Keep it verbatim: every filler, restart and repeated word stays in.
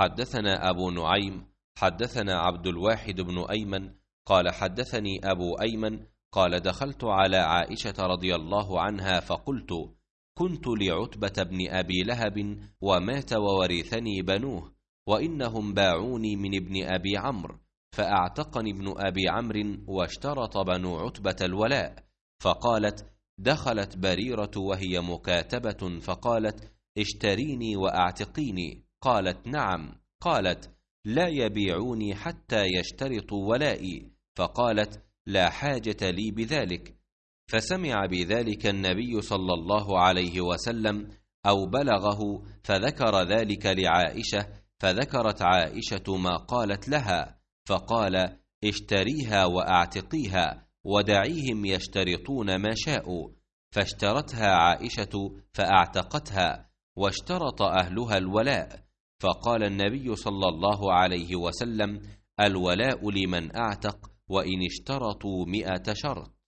حدثنا أبو نعيم حدثنا عبد الواحد بن أيمن قال حدثني أبو أيمن قال دخلت على عائشة رضي الله عنها فقلت كنت لعتبة بن أبي لهب ومات وورثني بنوه وإنهم باعوني من ابن أبي عمرو فأعتقني ابن أبي عمرو واشترط بنو عتبة الولاء. فقالت دخلت بريرة وهي مكاتبة فقالت اشتريني وأعتقيني. قالت نعم. قالت لا يبيعوني حتى يشترطوا ولائي. فقالت لا حاجة لي بذلك. فسمع بذلك النبي صلى الله عليه وسلم أو بلغه فذكر ذلك لعائشة، فذكرت عائشة ما قالت لها، فقال اشتريها وأعتقيها ودعيهم يشترطون ما شاءوا. فاشترتها عائشة فأعتقتها، واشترط أهلها الولاء. فقال النبي صلى الله عليه وسلم الولاء لمن أعتق وإن اشترطوا مئة شرط.